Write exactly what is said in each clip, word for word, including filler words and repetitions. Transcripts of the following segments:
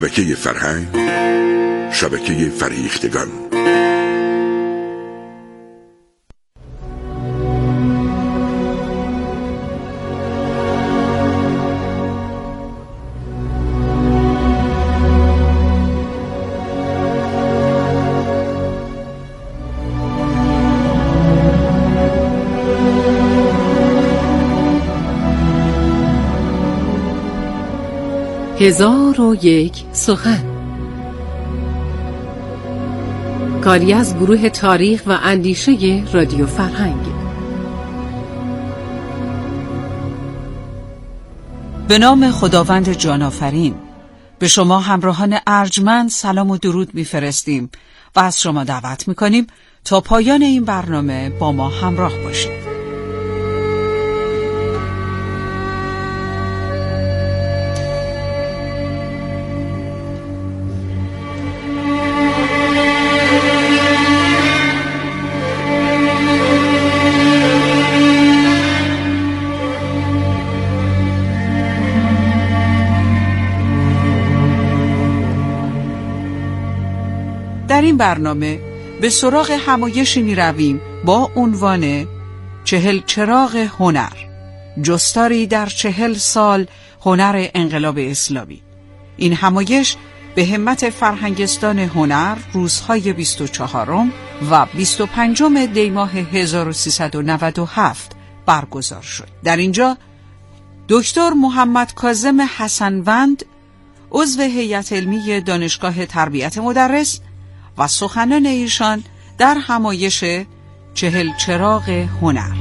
شبکه فرهنگ، شبکه فریختگان. هزار و یک سخن، کاری از گروه تاریخ و اندیشه رادیو فرهنگ. به نام خداوند جان آفرین، به شما همراهان ارجمند سلام و درود می‌فرستیم و از شما دعوت می‌کنیم تا پایان این برنامه با ما همراه باشید. در این برنامه به سراغ همایشی می رویم با عنوان چهل چراغ هنر، جستاری در چهل سال هنر انقلاب اسلامی. این همایش به همت فرهنگستان هنر روزهای بیست و چهارم و بیست و پنجم دی ماه هزار و سیصد و نود و هفت برگزار شد. در اینجا دکتر محمد کاظم حسنوند، عضو هیئت علمی دانشگاه تربیت مدرس، و سخنان ایشان در همایش چهل چراغ هنر.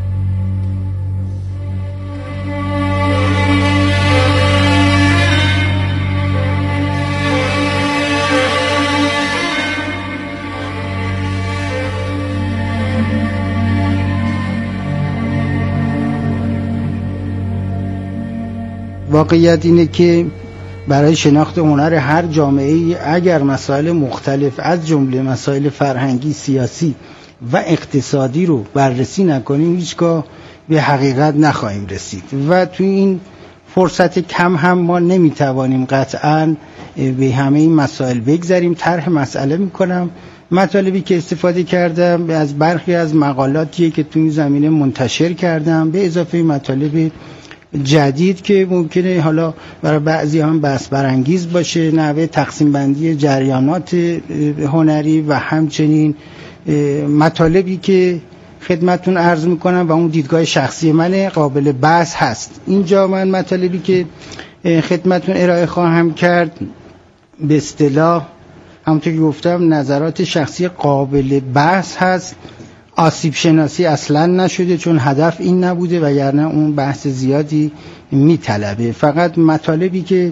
واقعیت اینه که برای شناخت هنر هر جامعه‌ای اگر مسائل مختلف از جمله مسائل فرهنگی، سیاسی و اقتصادی رو بررسی نکنیم هیچگاه به حقیقت نخواهیم رسید و توی این فرصت کم هم ما نمیتوانیم قطعاً به همه این مسائل بگذریم. طرح مسئله میکنم. مطالبی که استفاده کردم از برخی از مقالاتیه که توی این زمینه منتشر کردم به اضافه مطالب جدید که ممکنه حالا برای بعضی هم بحث برانگیز باشه، نحوه تقسیم بندی جریانات هنری و همچنین مطالبی که خدمتون عرض میکنم و اون دیدگاه شخصی من قابل بحث هست. اینجا من مطالبی که خدمتون ارائه خواهم کرد به اصطلاح همونطور که گفتم نظرات شخصی قابل بحث هست. آسیب شناسی اصلا نشده چون هدف این نبوده وگرنه اون بحث زیادی میطلبه. فقط مطالبی که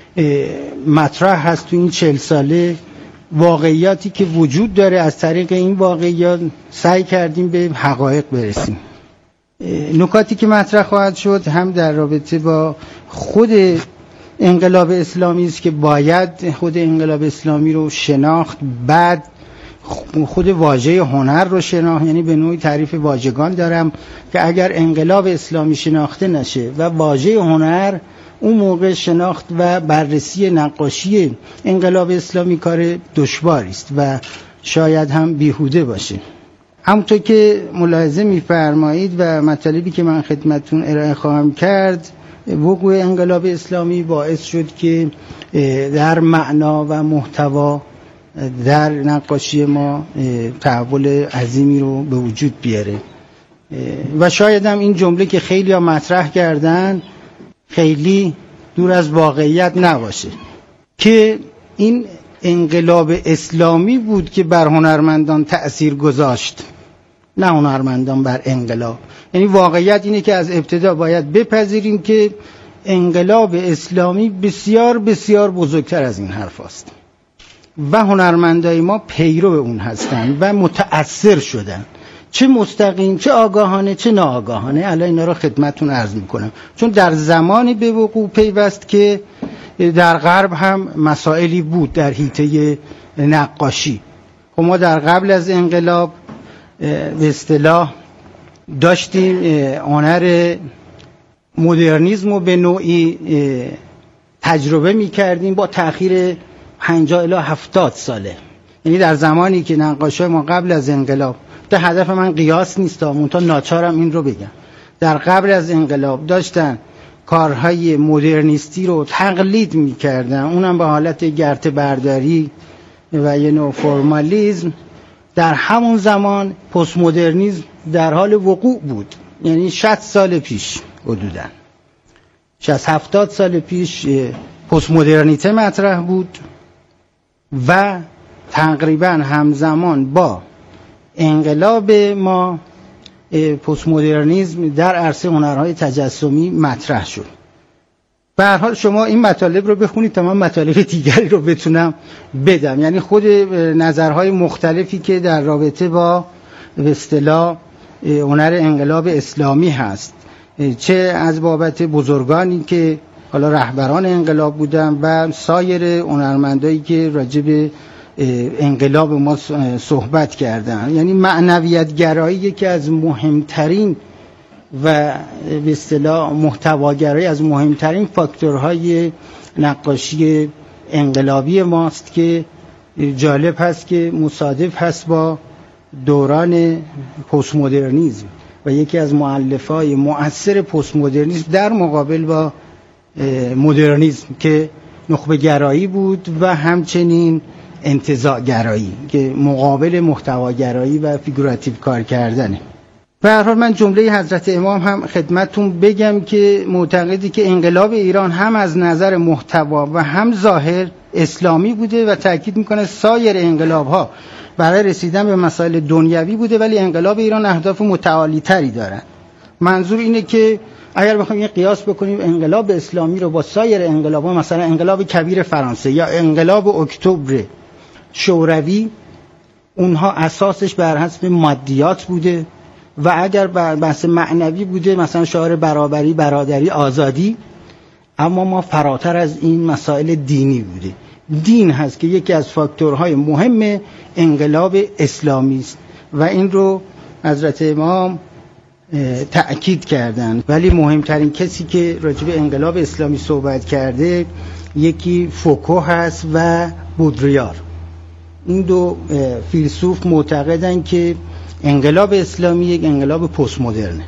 مطرح هست تو این چهل ساله، واقعیاتی که وجود داره، از طریق این واقعیات سعی کردیم به حقایق برسیم. نکاتی که مطرح خواهد شد هم در رابطه با خود انقلاب اسلامی است که باید خود انقلاب اسلامی رو شناخت، بعد خود واژه هنر رو شناخت، یعنی به نوعی تعریف واژگان دارم که اگر انقلاب اسلامی شناخته نشه و واژه هنر، اون موقع شناخت و بررسی نقاشی انقلاب اسلامی کار دشواری است و شاید هم بیهوده باشه. همونطور که ملاحظه می‌فرمایید و مطالبی که من خدمتتون ارائه خواهم کرد، وقوع انقلاب اسلامی باعث شد که در معنا و محتوا در نقاشی ما تحول عظیمی رو به وجود بیاره و شاید هم این جمله که خیلی ها مطرح کردن خیلی دور از واقعیت نباشه که این انقلاب اسلامی بود که بر هنرمندان تأثیر گذاشت، نه هنرمندان بر انقلاب. یعنی واقعیت اینه که از ابتدا باید بپذیریم که انقلاب اسلامی بسیار بسیار بزرگتر از این حرف است و هنرمندای ما پیرو اون هستن و متأثر شدن، چه مستقیم چه آگاهانه چه ناآگاهانه. الان اینا رو خدمتتون عرض میکنم چون در زمانی به وقوع پیوست که در غرب هم مسائلی بود در حیطه نقاشی. خب ما در قبل از انقلاب به اصطلاح داشتیم هنر مدرنیسم رو به نوعی تجربه میکردیم با تأخیر پنجاه الی هفتاد ساله. یعنی در زمانی که نقاشای ما قبل از انقلاب، ده هدف من قیاس نیست، منتها ناچارم این رو بگم، در قبل از انقلاب داشتن کارهای مدرنیستی رو تقلید میکردن، اونم به حالت گرته برداری و یه نوع فرمالیزم. در همون زمان پست مدرنیسم در حال وقوع بود، یعنی شصت سال پیش حدوداً شصت هفتاد سال پیش پست مدرنیته مطرح بود و تقریبا همزمان با انقلاب ما پست مدرنیسم در عرصه هنرهای تجسمی مطرح شد. به هر حال شما این مطالب رو بخونید تا من مطالب دیگری رو بتونم بدم، یعنی خود نظرهای مختلفی که در رابطه با به اصطلاح هنر انقلاب اسلامی هست، چه از بابت بزرگانی که حالا رهبران انقلاب بودن و سایر هنرمندایی که راجع به انقلاب ما صحبت کردن. یعنی معنویت گرایی که از مهمترین و به اصطلاح محتواگرایی از مهمترین فاکتورهای نقاشی انقلابی ماست که جالب هست که مصادف هست با دوران پست مدرنیسم و یکی از مؤلفه‌های مؤثر پست مدرنیسم در مقابل با مدرنیسم که نخبه گرایی بود و همچنین انتزاع گرایی که مقابل محتواگرایی و فیگوراتیو کار کردنه. به هر حال من جمله حضرت امام هم خدمتتون بگم که معتقدی که انقلاب ایران هم از نظر محتوا و هم ظاهر اسلامی بوده و تاکید میکنه سایر انقلاب‌ها برای رسیدن به مسائل دنیوی بوده ولی انقلاب ایران اهداف متعالی تری دارن. منظور اینه که اگر بخوایم یه قیاس بکنیم انقلاب اسلامی رو با سایر انقلاب‌ها، مثلا انقلاب کبیر فرانسه یا انقلاب اکتبر شوروی، اونها اساسش بر حسب مادیات بوده و اگر بحث معنوی بوده مثلا شعار برابری، برادری، آزادی، اما ما فراتر از این مسائل دینی بوده. دین هست که یکی از فاکتورهای مهم انقلاب اسلامی است و این رو حضرت امام تأکید کردند. ولی مهمترین کسی که راجع به انقلاب اسلامی صحبت کرده یکی فوکو هست و بودریار. این دو فیلسوف معتقدن که انقلاب اسلامی یک انقلاب پست مدرنه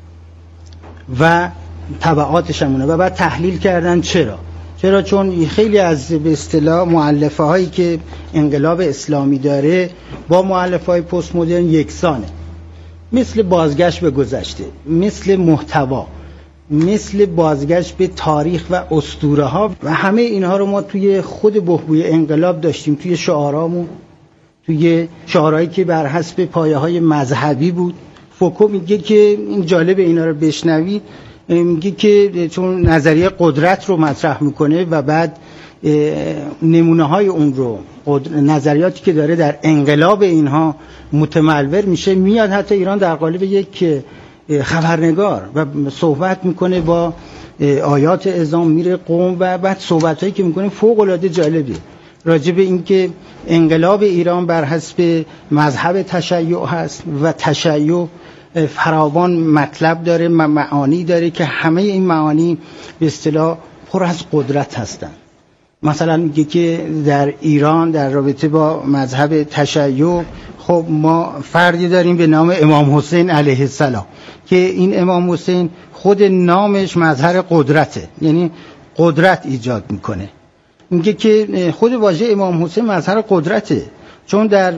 و تبعاتش همونه و بعد تحلیل کردن چرا چرا چون خیلی از به اصطلاح مؤلفه هایی که انقلاب اسلامی داره با مؤلفه های پست مدرن یکسانه، مثل بازگشت به گذشته، مثل محتوا، مثل بازگشت به تاریخ و اسطوره ها و همه اینها رو ما توی خود بحبوی انقلاب داشتیم، توی شعارامون، توی شعارهایی که بر حسب پایه های مذهبی بود. فوکو میگه که این جالب اینا رو بشنوید، میگه که چون نظریه قدرت رو مطرح میکنه و بعد نمونه های اون رو، نظریاتی که داره در انقلاب اینها متملور میشه، میاد حتی ایران در قالب یک خبرنگار و صحبت میکنه با آیات اعظام، میره قم و بعد صحبتایی که میکنه فوق العاده جالبه راجع به اینکه انقلاب ایران بر حسب مذهب تشیع هست و تشیع فراوان مطلب داره، معانی داره که همه این معانی به اصطلاح پر از قدرت هستن. مثلا میگه که در ایران در رابطه با مذهب تشیع خب ما فردی داریم به نام امام حسین علیه السلام که این امام حسین خود نامش مظهر قدرته، یعنی قدرت ایجاد میکنه. میگه که خود واژه امام حسین مظهر قدرته، چون در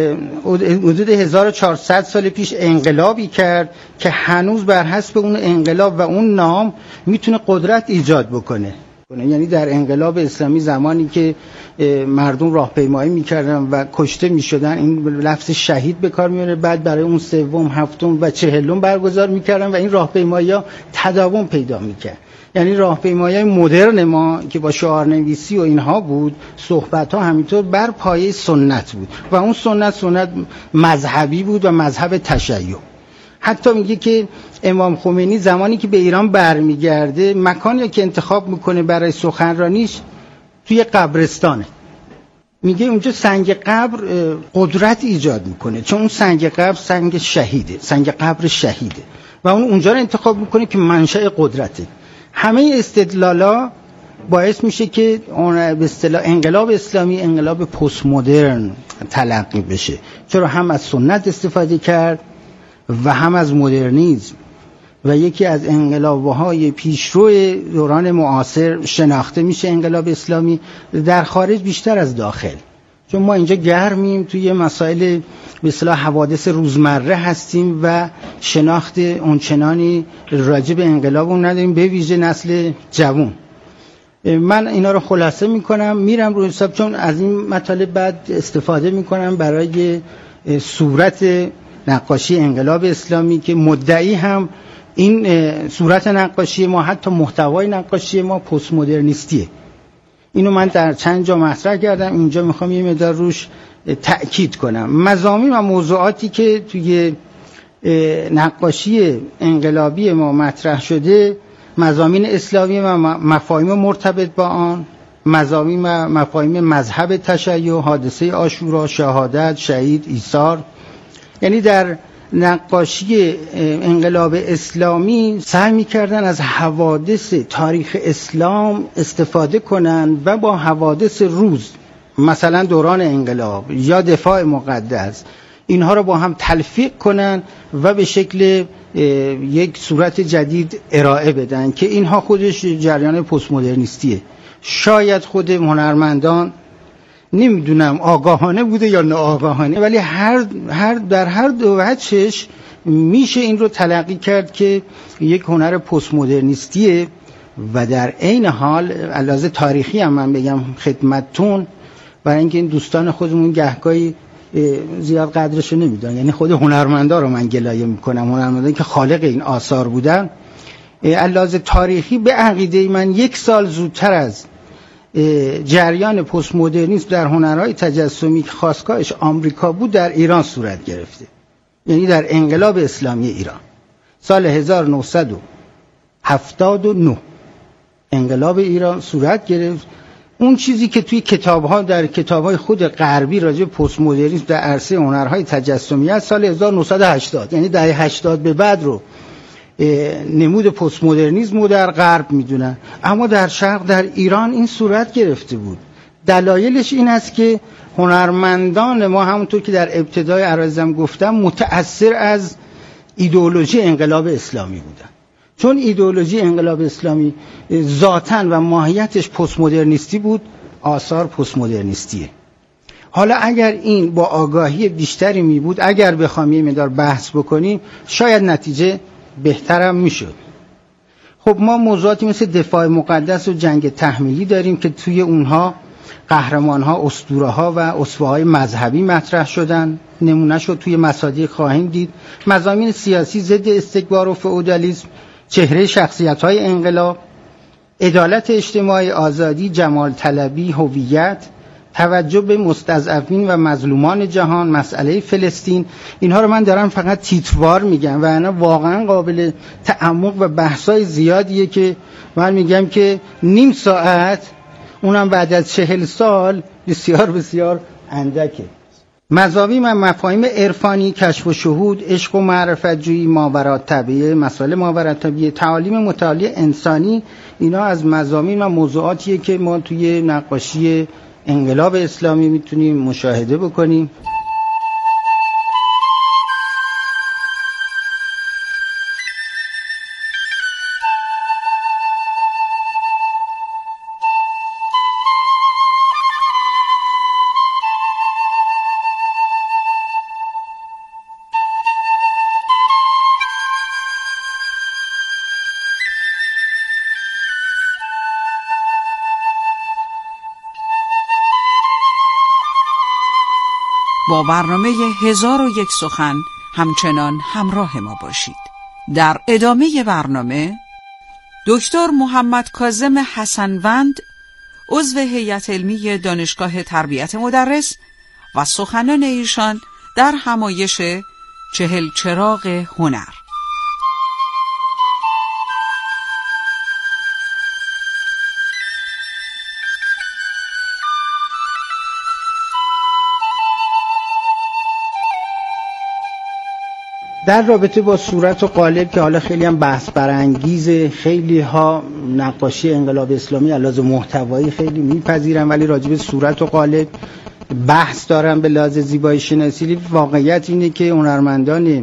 حدود هزار و چهارصد سال پیش انقلابی کرد که هنوز بر حسب اون انقلاب و اون نام میتونه قدرت ایجاد بکنه. یعنی در انقلاب اسلامی زمانی که مردم راهپیمایی میکردن و کشته میشدن این لفظ شهید به کار میاره، بعد برای اون سوم، هفتم و چهلم برگزار میکردن و این راهپیمایی‌ها تداوم پیدا میکرد. یعنی راهپیمایی مدرن ما که با شعارنویسی و اینها بود، صحبت‌ها همینطور بر پایه سنت بود و اون سنت سنت مذهبی بود و مذهب تشیع. حتی میگه که امام خمینی زمانی که به ایران برمیگرده مکانی که انتخاب میکنه برای سخنرانیش توی قبرستانه. میگه اونجا سنگ قبر قدرت ایجاد میکنه، چون اون سنگ قبر سنگ شهیده، سنگ قبر شهیده و اون اونجا رو انتخاب میکنه که منشأ قدرته. همه استدلالا باعث میشه که اون به اصطلاح انقلاب اسلامی انقلاب پست مدرن تلقی بشه، چرا هم از سنت استفاده کرد و هم از مدرنیسم و یکی از انقلاب‌های پیشرو دوران معاصر شناخته میشه انقلاب اسلامی در خارج بیشتر از داخل، چون ما اینجا گرمیم توی مسائل به اصطلاح حوادث روزمره هستیم و شناخت اونچنانی راجع به انقلاب اون نداریم، به ویژه نسل جوان. من اینا رو خلاصه میکنم میرم روی حساب، چون از این مطالب بعد استفاده میکنم برای صورت نقاشی انقلاب اسلامی که مدعی هم این صورت نقاشی ما حتی محتوای نقاشی ما پست مدرنیستیه. اینو من در چند جا مطرح کردم، اینجا میخوام یه مقدار روش تأکید کنم. مضامین و موضوعاتی که توی نقاشی انقلابی ما مطرح شده، مضامین اسلامی و مفاهیم مرتبط با آن، مضامین و مفاهیم مذهب تشیع، حادثه عاشورا، شهادت، شهید، ایثار. یعنی در نقاشی انقلاب اسلامی سعی می‌کردن از حوادث تاریخ اسلام استفاده کنن و با حوادث روز، مثلا دوران انقلاب یا دفاع مقدس، اینها رو با هم تلفیق کنن و به شکل یک صورت جدید ارائه بدن که اینها خودش جریان پست مدرنیستیه. شاید خود هنرمندان نمیدونم آگاهانه بوده یا ناآگاهانه، ولی هر هر در هر دو وجهش میشه این رو تلقی کرد که یک هنر پست مدرنیستیه و در عین حال علاوه تاریخی هم من بگم خدمتتون، برای اینکه این دوستان خودمون گهگاهی زیاد قدرشو نمیدونن، یعنی خود هنرمندا رو من گلایه میکنم، هنرمندانی که خالق این آثار بودن، علاوه تاریخی به عقیده من یک سال زودتر از جریان پست مدرنیسم در هنرهای تجسمی که خاصگاهش آمریکا بود در ایران صورت گرفته. یعنی در انقلاب اسلامی ایران سال هزار و نهصد و هفتاد و نه انقلاب ایران صورت گرفت. اون چیزی که توی کتاب‌ها در کتاب‌های خود غربی راجع به پست مدرنیسم در عرصه هنرهای تجسمی است سال هزار و نهصد و هشتاد، یعنی دهه هشتاد به بعد رو نمود پست مدرنیسم رو در غرب میدونن، اما در شرق در ایران این صورت گرفته بود. دلایلش این است که هنرمندان ما همونطور که در ابتدای عرضم گفتم متأثر از ایدئولوژی انقلاب اسلامی بودن، چون ایدئولوژی انقلاب اسلامی ذاتاً و ماهیتش پست مدرنیستی بود، آثار پست مدرنیستیه. حالا اگر این با آگاهی بیشتری می بود، اگر بخوام یه مقدار بحث بکنیم، شاید نتیجه بهترم میشد. خب ما موضوعاتی مثل دفاع مقدس و جنگ تحمیلی داریم که توی اونها قهرمان‌ها، اسطوره‌ها و اسوه‌های مذهبی مطرح شدن، نمونه شد توی مصادیق خواهیم دید. مضامین سیاسی ضد استکبار و فئودالیسم، چهره شخصیت‌های انقلاب، عدالت اجتماعی، آزادی، جمال طلبی، هویت، توجه به مستضعفین و مظلومان جهان، مسئله فلسطین. اینها رو من دارم فقط تیتروار میگم و انا واقعا قابل تعمق و بحثای زیادیه که من میگم که نیم ساعت، اونم بعد از چهل سال، بسیار بسیار اندکه. مضامین و مفاهیم عرفانی، کشف و شهود، عشق و معرفت جویی، ماوراء طبیعه، مسائل ماوراء طبیعه، تعالیم متعالی انسانی، اینا از مضامین و موضوعاتیه که ما توی نقاشی انقلاب اسلامی میتونیم مشاهده بکنیم. با برنامه هزار و یک سخن همچنان همراه ما باشید. در ادامه برنامه دکتر محمد کاظم حسنوند، عضو هیئت علمی دانشگاه تربیت مدرس و سخنان ایشان در همایش چهل چراغ هنر. در رابطه با صورت و قالب که حالا خیلی هم بحث برانگیزه، خیلی ها نقاشی انقلاب اسلامی علاوه محتوایی خیلی میپذیرن ولی راجع به صورت و قالب بحث دارن به لحاظ زیبایی شناسی. واقعیت اینه که هنرمندان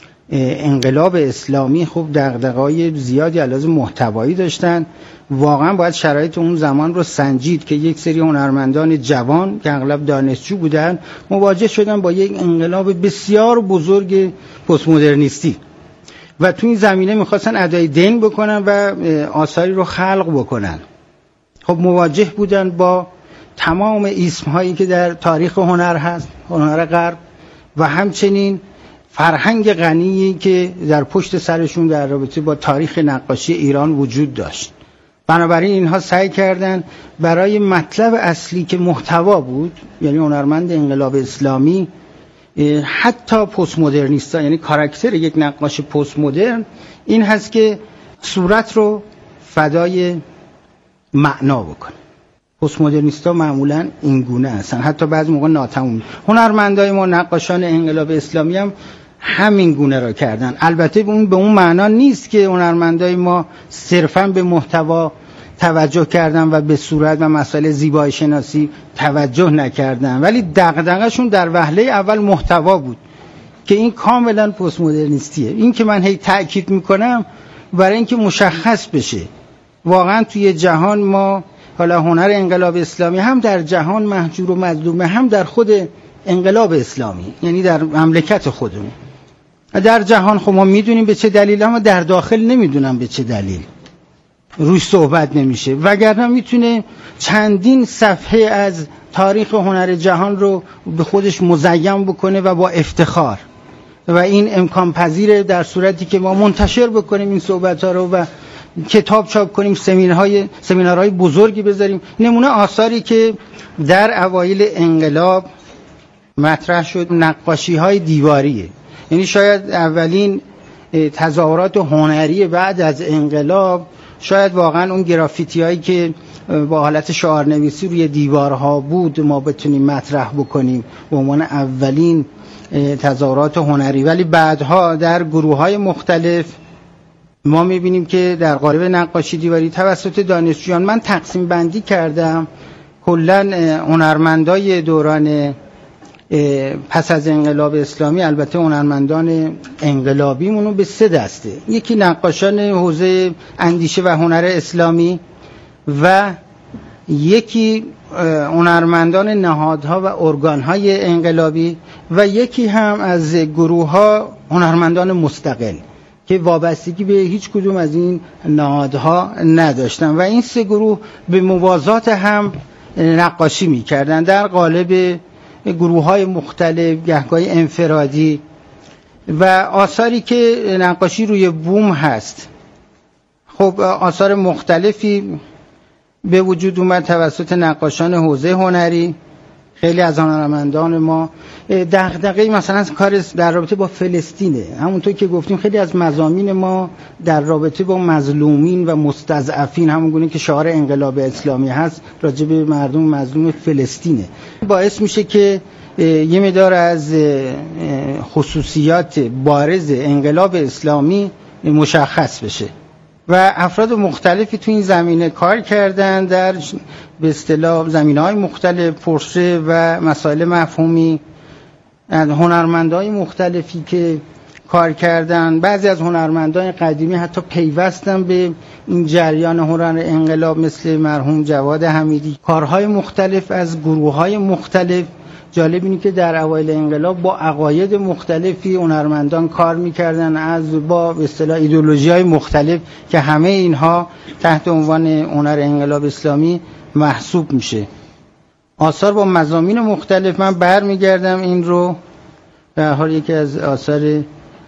انقلاب اسلامی خوب دغدغه‌های زیادی علاوه محتوایی داشتن. واقعا باید شرایط اون زمان رو سنجید که یک سری هنرمندان جوان که اغلب دانشجو بودن مواجه شدن با یک انقلاب بسیار بزرگ پست مدرنیستی و تو این زمینه میخواستن ادای دین بکنن و آثاری رو خلق بکنن. خب مواجه بودن با تمام ایسم هایی که در تاریخ هنر هست، هنر غرب، و همچنین فرهنگ غنی که در پشت سرشون در رابطه با تاریخ نقاشی ایران وجود داشت. بنابراین اینها سعی کردن برای مطلب اصلی که محتوا بود، یعنی هنرمند انقلاب اسلامی، حتی پست مدرنیستا، یعنی کاراکتر یک نقاش پست مدرن این هست که صورت رو فدای معنا بکنه. پست مدرنیستا معمولا این گونه هستن، حتی بعضی موقع ناتمام. هنرمندای ما نقاشان انقلاب اسلامی هم همین گونه را کردن. البته اون به اون معنا نیست که هنرمندای ما صرفاً به محتوا توجه کردن و به صورت و مسائل زیبایی شناسی توجه نکردن، ولی دغدغه‌شون در وهله اول محتوا بود که این کاملا پست مدرنیستیه. این که من هی تأکید میکنم برای اینکه مشخص بشه واقعا توی جهان ما، حالا هنر انقلاب اسلامی هم در جهان محجور و مظلومه، هم در خود انقلاب اسلامی، یعنی در مملکت خودمون. در جهان خب ما میدونیم به چه دلیل، اما در داخل نمیدونم به چه دلیل روش صحبت نمیشه، وگرنه میتونه چندین صفحه از تاریخ هنر جهان رو به خودش مزین بکنه و با افتخار، و این امکان پذیره در صورتی که ما منتشر بکنیم این صحبت ها رو و کتاب چاپ کنیم، سمینارهای سمینارهای بزرگی بذاریم. نمونه آثاری که در اوایل انقلاب مطرح شد نقاشی های دیواریه، یعنی شاید اولین تظاهرات هنری بعد از انقلاب، شاید واقعا اون گرافیتی هایی که با حالت شعارنویسی روی دیوارها بود ما بتونیم مطرح بکنیم به عنوان اولین تظاهرات هنری. ولی بعدها در گروه های مختلف ما میبینیم که در قالب نقاشی دیواری توسط دانشجویان، من تقسیم بندی کردم کلن هنرمندای دوران پس از انقلاب اسلامی، البته هنرمندان انقلابیمونو به سه دسته: یکی نقاشان حوزه اندیشه و هنر اسلامی، و یکی هنرمندان نهادها و ارگانهای انقلابی، و یکی هم از گروه‌ها هنرمندان مستقل که وابستگی به هیچ کدوم از این نهادها نداشتن، و این سه گروه به موازات هم نقاشی می‌کردن در قالب گروه‌های مختلف، گهگاهی انفرادی. و آثاری که نقاشی روی بوم هست، خب آثار مختلفی به وجود اومد توسط نقاشان حوزه هنری. خیلی از هنرمندان ما دغدغه مثلا کار در رابطه با فلسطینه، همونطور که گفتیم خیلی از مضامین ما در رابطه با مظلومین و مستضعفین، همون گونه که شعار انقلاب اسلامی هست راجع به مردم مظلوم فلسطینه، باعث میشه که یه مقدار از خصوصیات بارز انقلاب اسلامی مشخص بشه. و افراد مختلفی تو این زمینه کار کردن در به اصطلاح زمینه‌های مختلف، پورتره و مسائل مفهومی. هنرمندای مختلفی که کار کردن، بعضی از هنرمندان قدیمی حتی پیوستن به این جریان هنر انقلاب، مثل مرحوم جواد حمیدی. کارهای مختلف از گروه‌های مختلف. جالب اینه که در اوایل انقلاب با عقاید مختلفی هنرمندان کار میکردن، از با به اصطلاح ایدئولوژی‌های مختلف که همه اینها تحت عنوان هنر انقلاب اسلامی محسوب میشه. آثار با مضامین مختلف، من برمیگردم این رو به هر حال یکی از آثار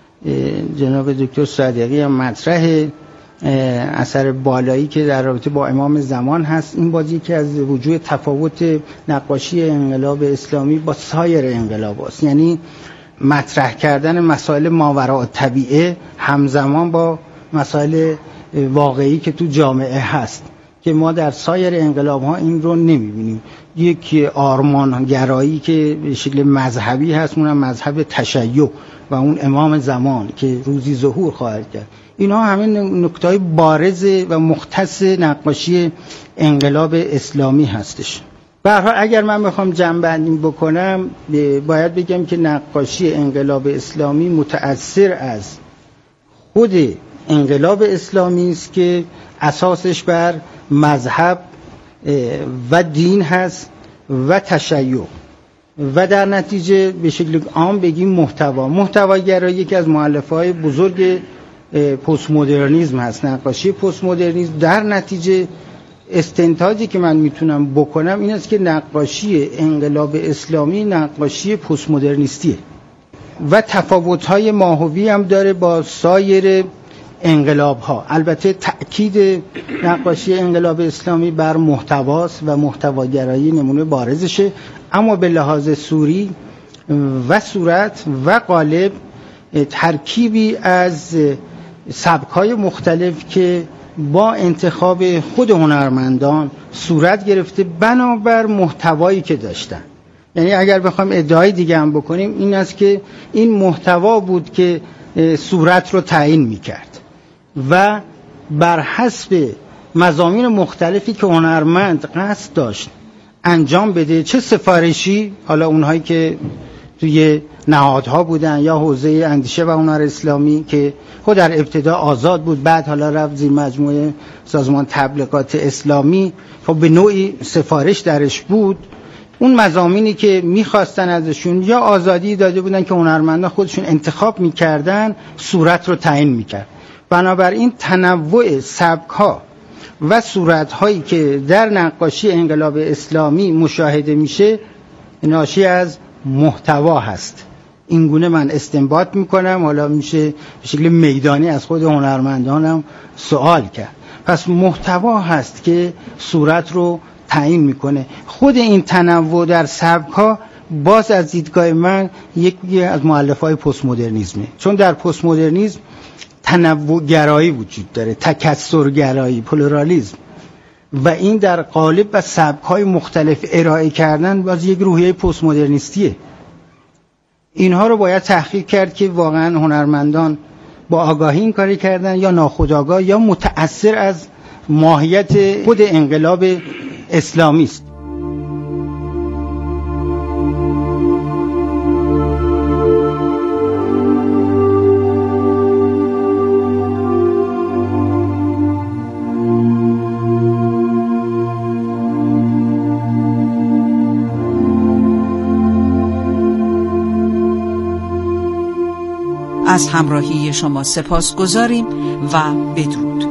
جناب دکتر صادقی هم مطرح، اثر بالایی که در رابطه با امام زمان هست. این بازی که از وجود تفاوت نقاشی انقلاب اسلامی با سایر انقلاب هست، یعنی مطرح کردن مسائل ماوراء الطبیعه همزمان با مسائل واقعی که تو جامعه هست. که ما در سایر انقلاب‌ها این رو نمی‌بینیم. یک آرمان گرایی که به شکل مذهبی هست، اونم مذهب تشیع و اون امام زمان که روزی ظهور خواهد کرد. اینا همه نکته‌های بارز و مختص نقاشی انقلاب اسلامی هستش. به هر حال اگر من بخوام جمع‌بندی بکنم باید بگم که نقاشی انقلاب اسلامی متأثر از خود انقلاب اسلامی است که اساسش بر مذهب و دین هست و تشیع و در نتیجه به شکل عام بگیم محتوا محتواگرایی یکی از مؤلفه‌های بزرگ پست مدرنیسم هست، نقاشی پست مدرنیسم. در نتیجه استنتاجی که من میتونم بکنم این است که نقاشی انقلاب اسلامی نقاشی پست مدرنیستیه و تفاوت‌های ماهوی هم داره با سایر انقلاب‌ها. البته تأکید نقاشی انقلاب اسلامی بر محتواست و محتواگرایی نمونه بارزشه، اما به لحاظ سوری و صورت و قالب ترکیبی از سبک‌های مختلف که با انتخاب خود هنرمندان صورت گرفته بنابر محتوایی که داشتن. یعنی اگر بخوایم ادعای دیگه هم بکنیم این است که این محتوا بود که صورت رو تعیین می‌کرد و بر حسب مضامین مختلفی که هنرمند قصد داشت انجام بده، چه سفارشی، حالا اونهایی که توی نهادها بودن یا حوزه اندیشه و هنر اسلامی که خود در ابتدا آزاد بود، بعد حالا رفت زیر مجموعه سازمان تبلیغات اسلامی، خب به نوعی سفارش درش بود. اون مضامینی که میخواستن ازشون یا آزادی داده بودن که هنرمندان خودشون انتخاب میکردن، صورت رو تعیین میکرد. بنابراین تنوع سبک‌ها و صورت‌هایی که در نقاشی انقلاب اسلامی مشاهده میشه ناشی از محتوا هست. این گونه من استنباط میکنم. حالا میشه به شکل میدانی از خود هنرمندانم سوال کرد. پس محتوا هست که صورت رو تعیین میکنه. خود این تنوع در سبک‌ها باز از دیدگاه من یکی از مؤلفه‌های پست مدرنیسمه، چون در پست مدرنیسم تنوع گرایی وجود داره، تکثر گرایی، پلورالیسم، و این در قالب و سبک‌های مختلف ارائه کردن باز یک روحیه پست مدرنیستیه. اینها رو باید تحقیق کرد که واقعا هنرمندان با آگاهی این کاری کردن یا ناخودآگاه یا متأثر از ماهیت خود انقلاب اسلامی است. از همراهی شما سپاس گذاریم و بدرود.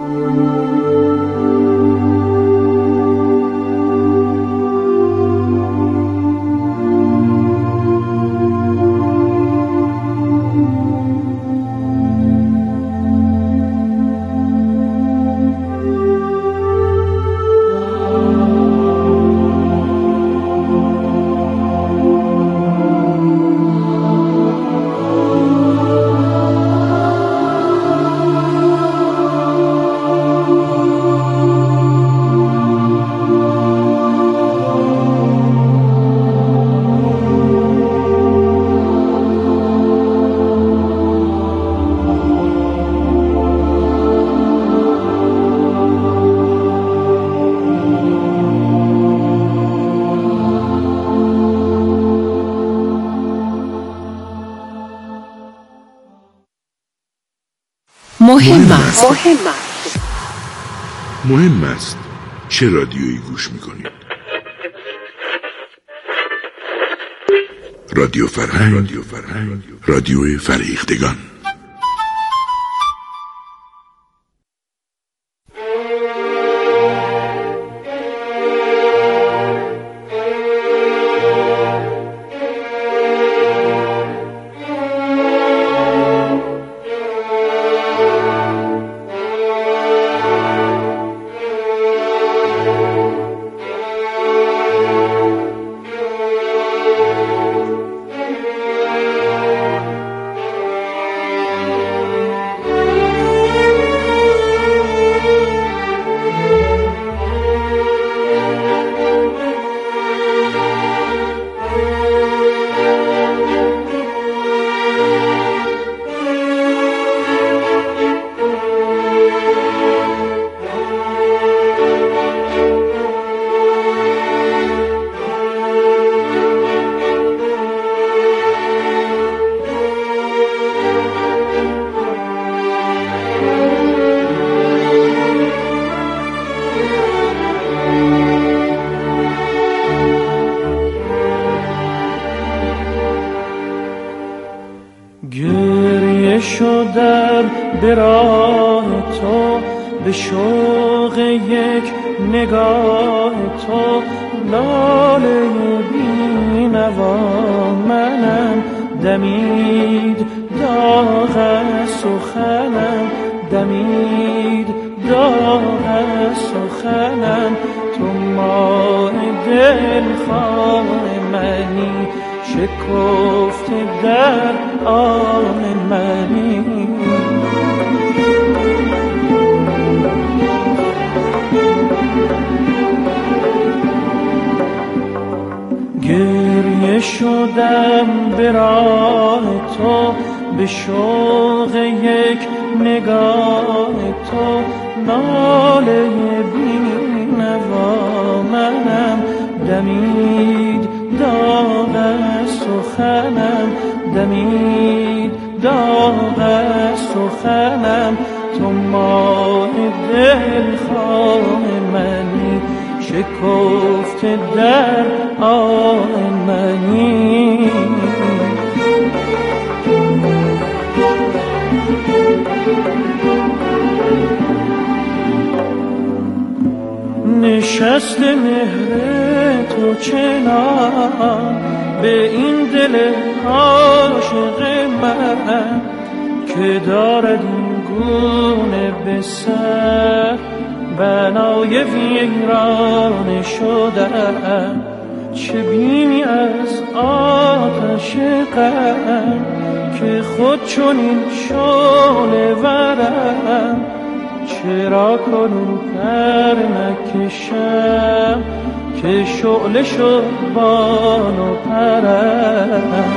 مهم است. مهم است. مهم است چه رادیویی گوش میکنید؟ رادیو فرهنگ، رادیو فرهنگ، رادیو فرهیختگان. گریه شدم به راه تو، به شوق یک نگاه تو. لاله بی نوا منم، دمید داغ سخنم، دمید داغ سخنم. تو ماه دلخواه منی، شکفت در آن منی. گریه شدم به راه تو، به شوق یک نگاه تو. ناله بی نوا منم، دمید داغ سخنم، دمید داغ سخنم. تو ماه دلخواه منی، شکفت در آن منی. نشست مهر تو چنان به این دل عاشق من، که دارد این گونه به سر بنای ویرانه شدن. چه بینی از آتش غم، که خود چنین شعله ورم. چرا کنون پر نکشم، که شعله شد بال و پرم.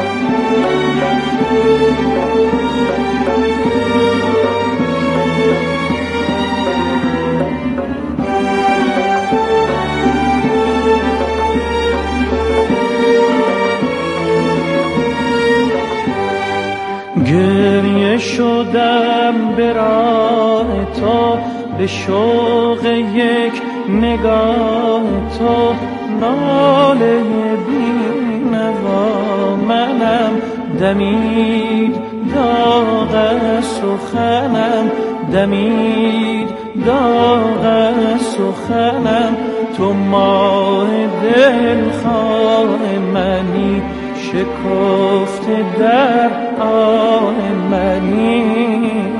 گریه شدم به راه تو، به شوق یک نگاه تو. ناله بی نوا منم، دمید داغ سخنم، دمید داغ سخنم. تو ماه دلخواه منی، شکفت در آن منی.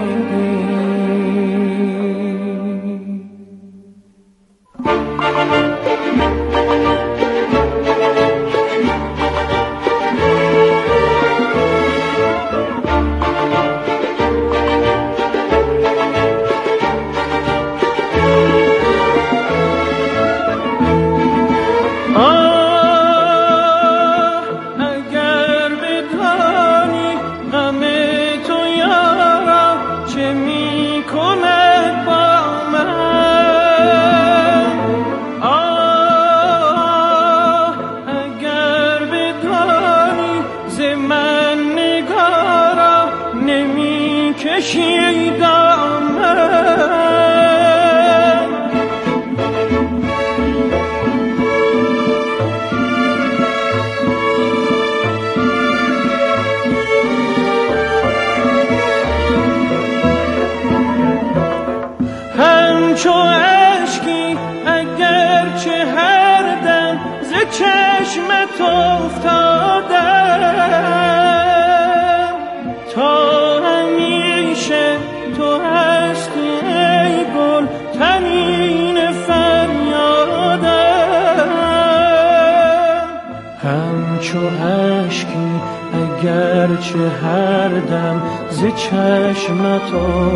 همچو اشکی اگرچه هر دم ز چشمت افتادم، تا همیشه تو هستی ای گل طنین فریادم. همچو اشکی اگرچه هر دم ز چشمت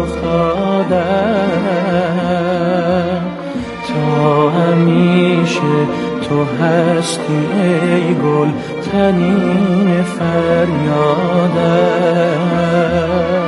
افتادم، تا همیشه تو هستی ای گل طنین فریادم.